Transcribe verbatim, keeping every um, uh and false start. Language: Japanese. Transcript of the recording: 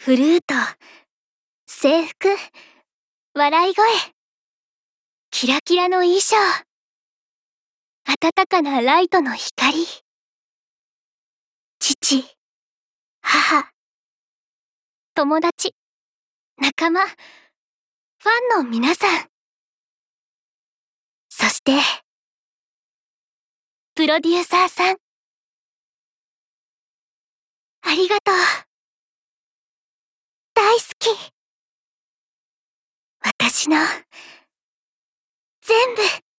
フルート、制服、笑い声、キラキラの衣装、暖かなライトの光。父、母、友達、仲間、ファンの皆さん。そして、プロデューサーさん。ありがとう。大好き。私の、全部。